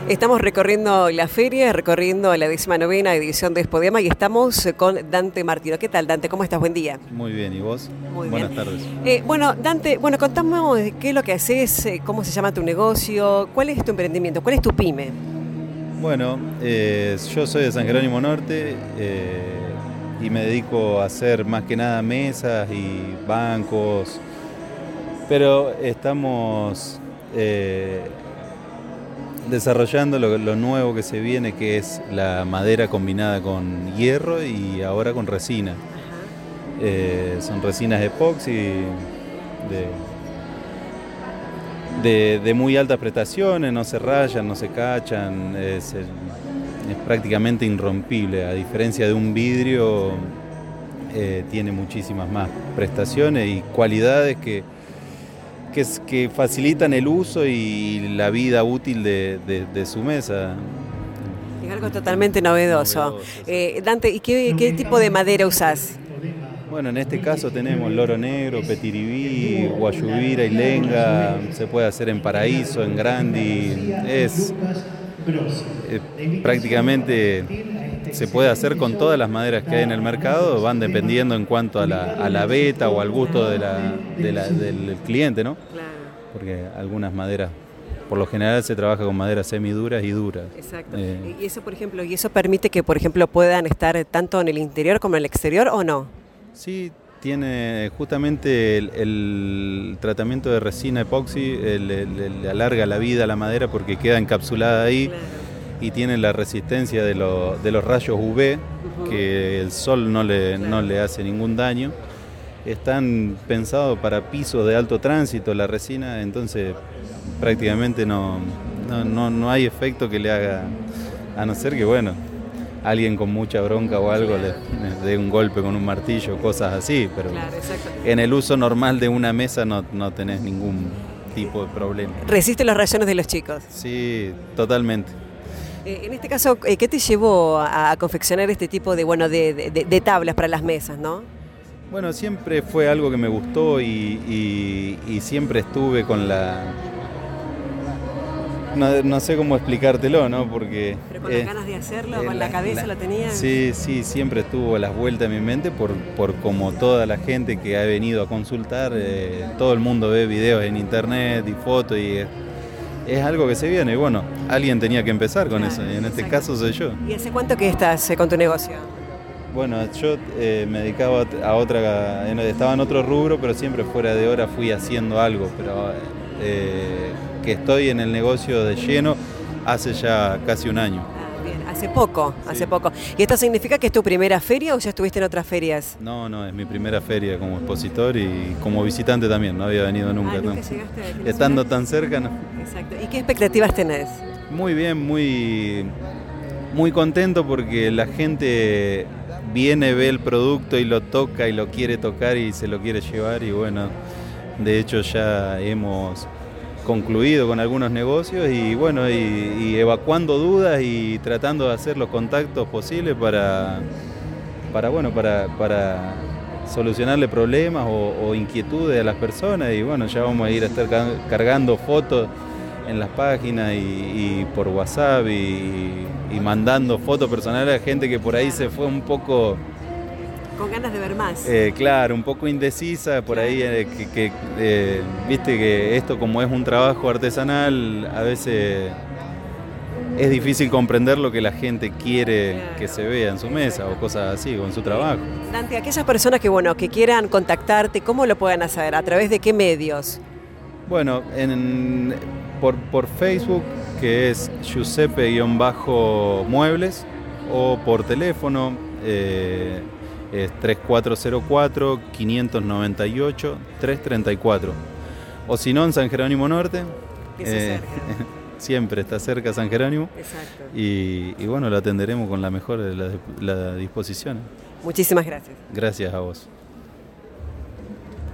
Estamos recorriendo la feria, recorriendo la 19ª edición de Expodeama y estamos con Dante Martino. ¿Qué tal, Dante? ¿Cómo estás? Buen día. Muy bien, ¿y vos? Muy bien. Buenas tardes. Dante, contame qué es lo que haces, cómo se llama tu negocio, cuál es tu emprendimiento, cuál es tu pyme. Bueno, yo soy de San Jerónimo Norte y me dedico a hacer más que nada mesas y bancos, pero estamos desarrollando lo nuevo que se viene, que es la madera combinada con hierro y ahora con resina. Son resinas epoxi de muy altas prestaciones, no se rayan, no se cachan, es prácticamente irrompible. A diferencia de un vidrio, tiene muchísimas más prestaciones y cualidades que facilitan el uso y la vida útil de su mesa. Es algo totalmente novedoso. Dante, ¿y qué tipo de madera usás? Bueno, en este caso tenemos loro negro, petiribí, guayubira y lenga, se puede hacer en paraíso, en grandi, prácticamente se puede hacer con todas las maderas que hay en el mercado, van dependiendo en cuanto a la veta o al gusto del cliente, ¿no? Claro. Porque algunas maderas, por lo general se trabaja con maderas semiduras y duras. Exacto. Y eso, por ejemplo, permite que, por ejemplo, puedan estar tanto en el interior como en el exterior, ¿o no? Sí, tiene justamente el tratamiento de resina epoxi, le alarga la vida a la madera porque queda encapsulada ahí. Claro. Y tiene la resistencia de los rayos UV, que el sol no le hace ningún daño. Están pensados para pisos de alto tránsito la resina, entonces prácticamente no hay efecto que le haga, a no ser que, bueno, alguien con mucha bronca o algo le dé un golpe con un martillo, cosas así, pero claro, en el uso normal de una mesa no tenés ningún tipo de problema. ¿Resiste los rayones de los chicos? Sí, totalmente. En este caso, ¿qué te llevó a confeccionar este tipo de tablas para las mesas, no? Bueno, siempre fue algo que me gustó y siempre estuve con la... No sé cómo explicártelo, ¿no? Porque... ¿Pero con las ganas de hacerlo, con la cabeza lo tenías? Sí, siempre estuvo a las vueltas en mi mente por como toda la gente que ha venido a consultar, todo el mundo ve videos en internet y fotos y es algo que se viene. Y bueno, alguien tenía que empezar con eso y en este caso soy yo. ¿Y hace cuánto que estás con tu negocio? Bueno, yo me dedicaba a otra, estaba en otro rubro, pero siempre fuera de hora fui haciendo algo, pero que estoy en el negocio de lleno hace ya casi un año. Ah, bien, hace poco. ¿Y esto significa que es tu primera feria o ya estuviste en otras ferias? No, es mi primera feria como expositor y como visitante también, no había venido nunca. ¿Nunca llegaste? Estando tan cerca, no. Exacto. ¿Y qué expectativas tenés? Muy bien, muy contento porque la gente viene, ve el producto y lo toca y lo quiere tocar y se lo quiere llevar y bueno, de hecho ya hemos concluido con algunos negocios y bueno, y evacuando dudas y tratando de hacer los contactos posibles para solucionarle problemas o inquietudes a las personas y bueno, ya vamos a ir a estar cargando fotos en las páginas y por WhatsApp y mandando fotos personales a gente que por ahí se fue un poco... Con ganas de ver más. Claro, un poco indecisa por ahí, viste que esto como es un trabajo artesanal, a veces es difícil comprender lo que la gente quiere que se vea en su mesa o cosas así, o en su trabajo. Dante, aquellas personas que quieran contactarte, ¿cómo lo pueden hacer? ¿A través de qué medios? Bueno, por Facebook, que es Giuseppe-Muebles, o por teléfono, es 3404-598-334. O si no, en San Jerónimo Norte. Siempre está cerca San Jerónimo. Exacto. Y bueno, lo atenderemos con la mejor de las disposiciones. Muchísimas gracias. Gracias a vos.